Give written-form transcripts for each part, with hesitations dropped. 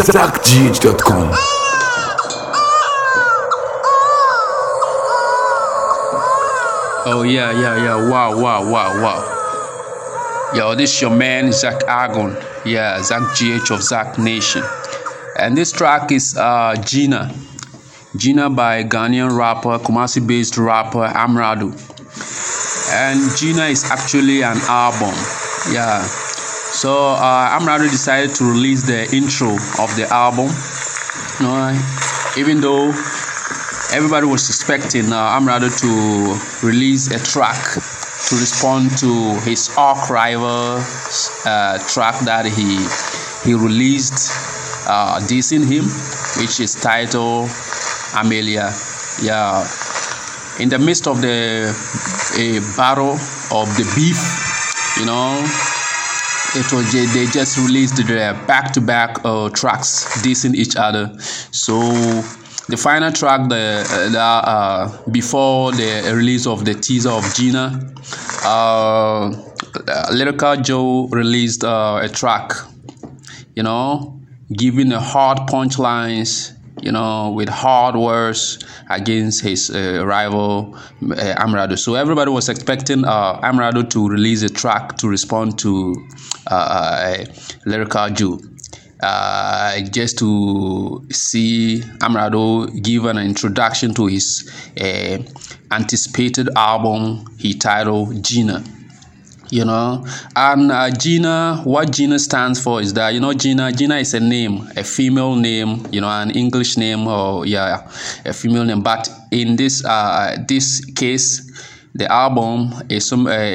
ZachGH.com. Oh yeah. Wow. Yo, this your man Zach Agon. Yeah, Zach GH of Zach Nation. And this track is Gina. Gina by Ghanaian rapper, Kumasi-based rapper Amrado. And Gina is actually an album. Yeah. So Amrado decided to release the intro of the album. You know, even though everybody was expecting Amrado to release a track to respond to his arch rival track that he released dissing him, which is titled Amelia. Yeah. In the midst of the battle of the beef, you know, they just released the back-to-back tracks dissing each other. So the final track, before the release of the teaser of Gina, Lyrical Joe released a track, you know, giving the hard punchlines, you know, with hard words against his rival Amrado. So everybody was expecting Amrado to release a track to respond to Lyrical Joe. Just to see Amrado give an introduction to his anticipated album he titled Gina. You know, and Gina, what Gina stands for is that, you know, Gina is a name, a female name, you know, an English name, or yeah, a female name. But in this case, the album is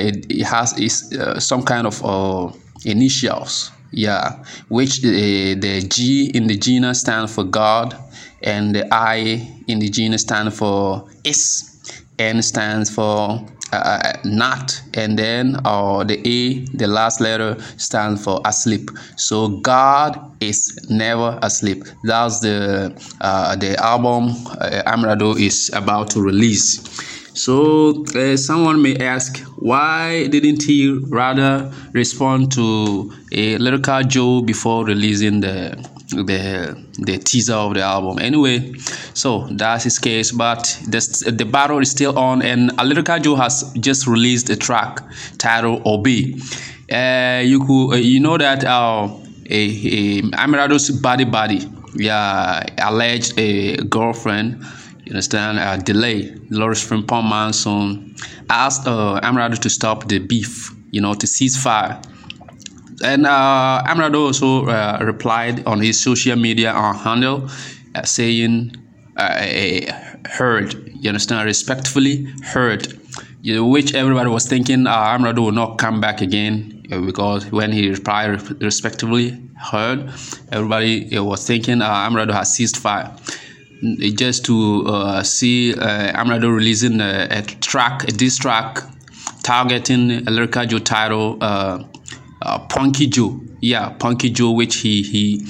some kind of initials. Yeah, which the G in the Gina stand for God, and the I in the Gina stand for is, N stands for not, and then the A, the last letter, stands for asleep. So God is never asleep. That's the album Amrado is about to release. So someone may ask, why didn't he rather respond to a Lyrical Joe before releasing the teaser of the album? Anyway, so that's his case. But the battle is still on, and Lyrical Joe has just released a track titled Obey. You know that Amrado's body, yeah, alleged a girlfriend. You understand? Delay. Lawrence Frimpong Manson asked Amrado to stop the beef, you know, to cease fire. And Amrado also replied on his social media handle saying, heard, you understand, respectfully heard, you know, which everybody was thinking Amrado will not come back again, because when he replied respectively heard, everybody was thinking Amrado has ceased fire. Just to see Amrado releasing a diss track targeting a Lyrical Joe title Punky Joe. Yeah, Punky Joe, which he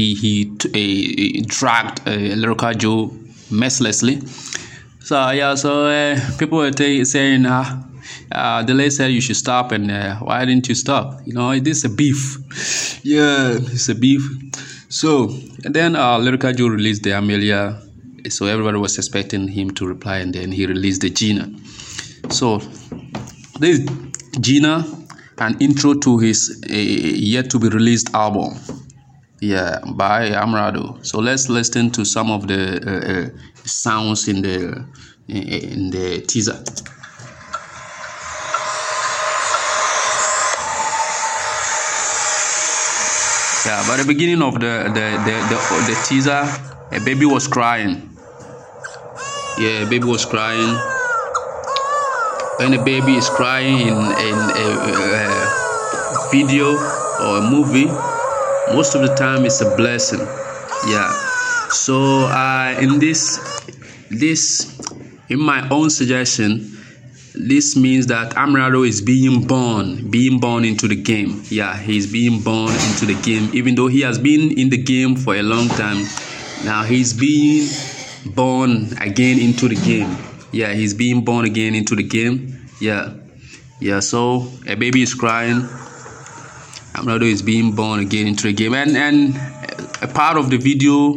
dragged Lyrical Joe mercilessly. So yeah, so people were saying Delay said you should stop, and why didn't you stop? You know, this is a beef. Yeah, it's a beef. So, and then Lyrical Joe released the Amelia, so everybody was expecting him to reply, and then he released the Gina. So, this Gina, an intro to his yet to be released album, yeah, by Amrado. So let's listen to some of the sounds in the teaser. Yeah, by the beginning of the teaser, a baby was crying. Yeah, a baby was crying. When a baby is crying in a video or a movie, most of the time it's a blessing. Yeah. So in my own suggestion, this means that Amrado is being born into the game. Yeah, he's being born into the game, even though he has been in the game for a long time. Now he's being born again into the game. Yeah, he's being born again into the game. Yeah. So a baby is crying. Amrado is being born again into the game, and a part of the video,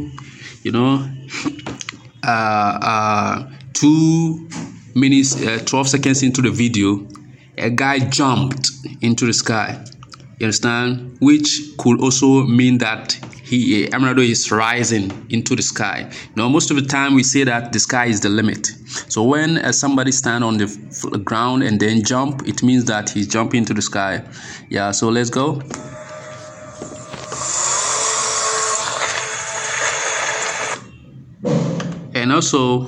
2 minutes 12 seconds into the video, a guy jumped into the sky. You understand? Which could also mean that Emirado is rising into the sky. Most of the time we say that the sky is the limit. So when somebody stand on the ground and then jump, it means that he's jumping into the sky. Yeah, so let's go. And also,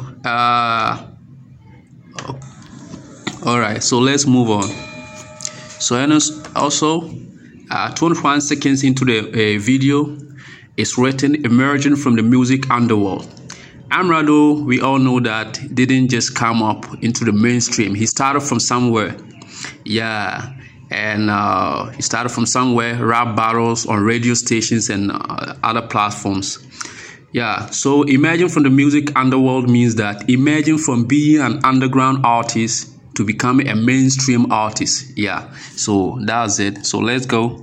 all right, so let's move on. So also, 21 seconds into the video, it's written emerging from the music underworld. Emirado, we all know that didn't just come up into the mainstream. He started from somewhere. Yeah, and he started from somewhere, rap battles on radio stations and other platforms. Yeah, so emerging from the music underworld means that emerging from being an underground artist to become a mainstream artist. Yeah, so that's it. So let's go.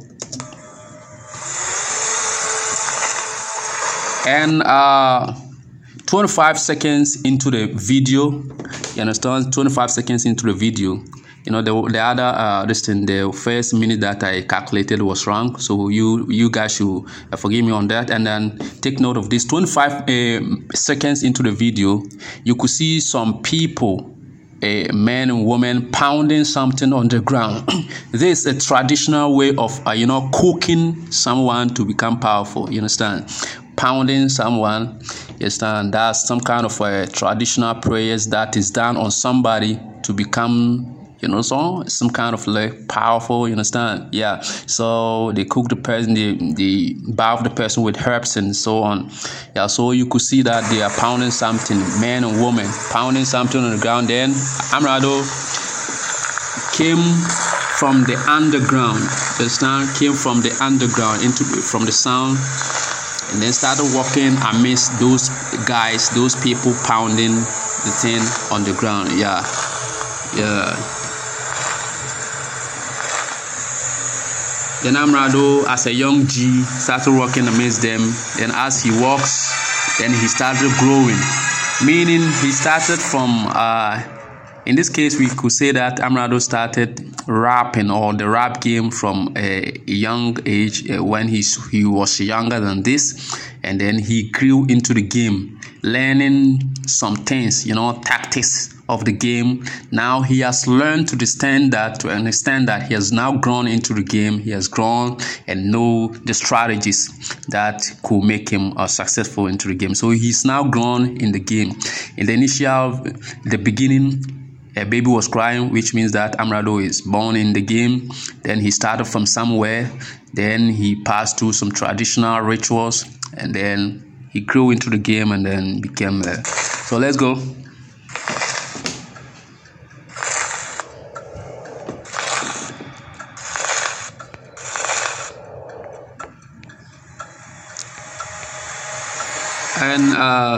And 25 seconds into the video, you understand? 25 seconds into the video, the other the first minute that I calculated was wrong, so you guys should forgive me on that. And then take note of this. 25 seconds into the video, you could see some people, men and women, pounding something on the ground. This is a traditional way of cooking someone to become powerful. You understand? Pounding someone, you understand? That's some kind of traditional prayers that is done on somebody to become, some kind of powerful. You understand? Yeah. So they cook the person, they bath the person with herbs and so on. Yeah. So you could see that they are pounding something, men and women pounding something on the ground. Then Emirado came from the underground. You understand? Came from the underground from the sound, and then started walking amidst those guys, those people pounding the thing on the ground. Yeah. Then Emirado, as a young G, started walking amidst them. Then as he walks, then he started growing. Meaning he started from, in this case, we could say that Emirado started rapping, or the rap game, from a young age, when he was younger than this. And then he grew into the game, learning some things, tactics of the game. Now he has learned to understand that he has now grown into the game. He has grown and know the strategies that could make him successful into the game. So he's now grown in the game. In the beginning, a baby was crying, which means that Emirado is born in the game. Then he started from somewhere. Then he passed through some traditional rituals, and then he grew into the game and then became there. So let's go. And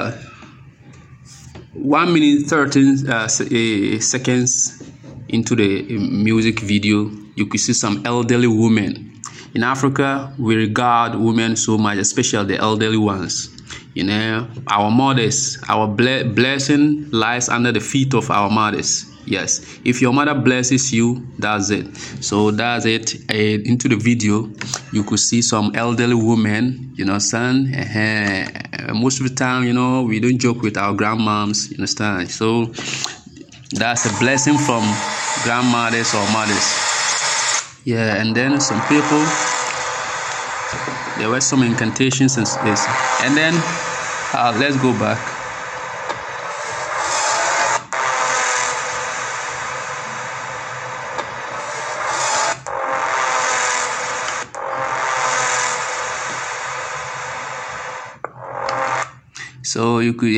1 minute 13 seconds into the music video, you could see some elderly women. In Africa, we regard women so much, especially the elderly ones. Our mothers, our blessing lies under the feet of our mothers. Yes, if your mother blesses you, that's it. So that's it. Into the video, you could see some elderly women, son. Most of the time, we don't joke with our grandmoms, you understand? So that's a blessing from grandmothers or mothers. Yeah, and then some people, there were some incantations and this. And then let's go back. So you could,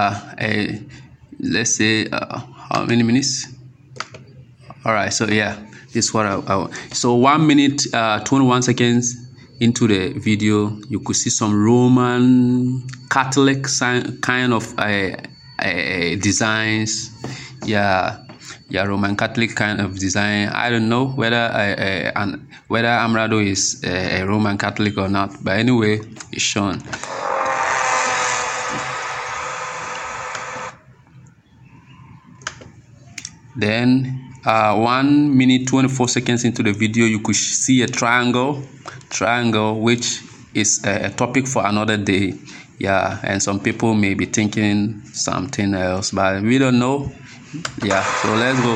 let's say, how many minutes? All right, so yeah, this is what so 1 minute 21 seconds into the video, you could see some Roman Catholic kind of designs. Yeah, Yeah, Roman Catholic kind of design. I don't know whether whether Amrado is a Roman Catholic or not, but anyway, it's shown. Then 1 minute 24 seconds into the video, you could see a triangle, which is a topic for another day. Yeah, and some people may be thinking something else, but we don't know. Yeah, so let's go.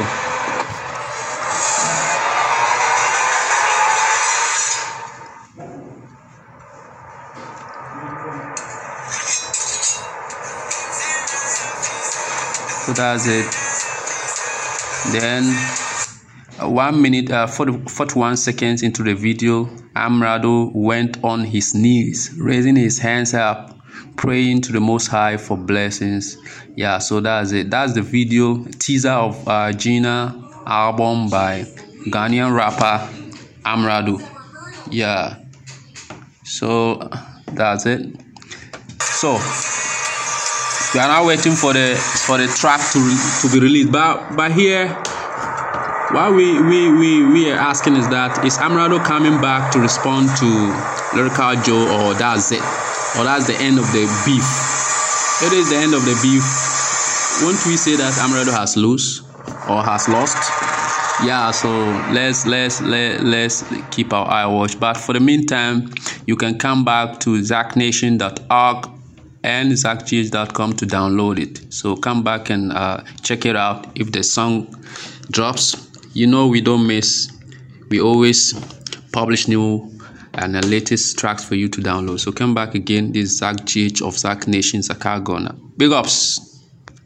So that's it. Then 1 minute 41 seconds into the video, Amrado went on his knees, raising his hands up, praying to the Most High for blessings. Yeah, so that's it. That's the video teaser of Gina album by Ghanaian rapper Amrado. Yeah, so that's it. So we are now waiting for the track to be released. But here, what we are asking is that, is Amrado coming back to respond to Lyrical Joe, or that's it? Or that's the end of the beef? It is the end of the beef. Won't we say that Amrado has lost? Yeah, so let's keep our eye watch. But for the meantime, you can come back to zacnation.org and zacgh.com to download it. So come back and check it out. If the song drops, you know we don't miss. We always publish new and the latest tracks for you to download. So come back again. This is Zach GH of Zac Nation, Zakagona. Big ups.